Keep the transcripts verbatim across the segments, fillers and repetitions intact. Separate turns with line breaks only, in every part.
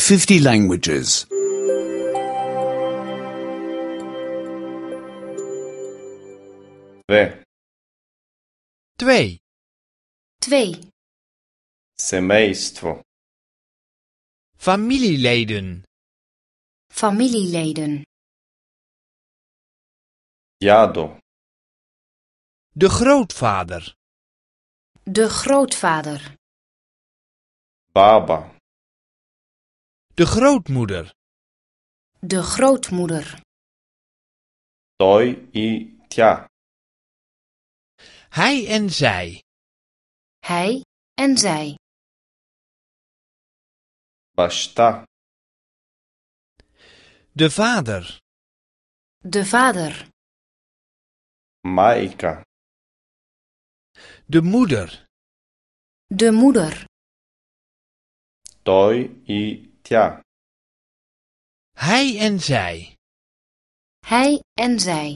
fifty languages.
Две.
Twee.
Twee.
Семейство.
Familieleden.
Familieleden.
Дядо.
De grootvader.
De grootvader.
Баба.
De grootmoeder.
De grootmoeder.
Той и тя.
Hij en zij.
Hij en zij.
Баща.
De vader.
De vader.
Майка.
De moeder.
De moeder.
Той и тя.
Hij en zij.
Hij en zij.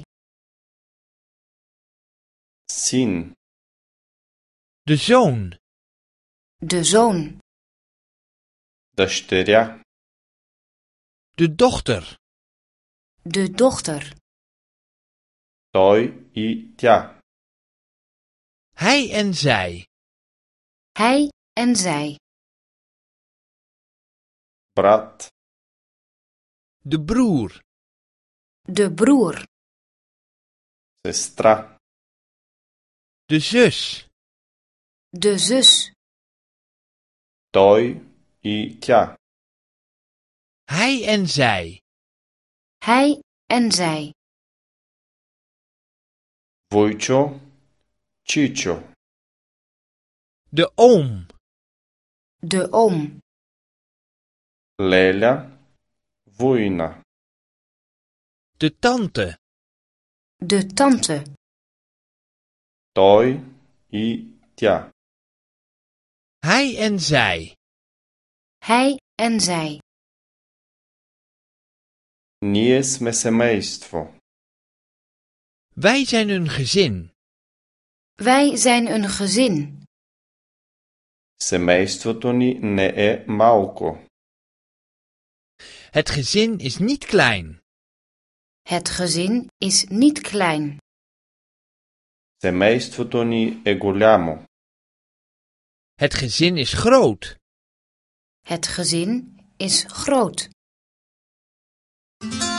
Син.
De zoon.
De zoon.
Дъщеря.
De dochter.
De dochter.
Той и тя.
Hij en zij.
Hij en zij.
Брат.
De broer.
De broer.
Сестра.
De zus.
De zus.
Той и тя.
Hij en zij.
Hij en zij.
Вуйчо. Чичо.
De oom.
De oom.
Леля. Вуйна.
De tante.
De tante.
Той и тя.
Hij en zij.
Hij en zij.
Ние сме семейство.
Wij zijn een gezin.
Wij zijn een gezin.
Семейството ни не е малко.
Het gezin is niet klein.
Het gezin is niet klein.
Семейството ни е голямо.
Het gezin is groot.
Het gezin is groot.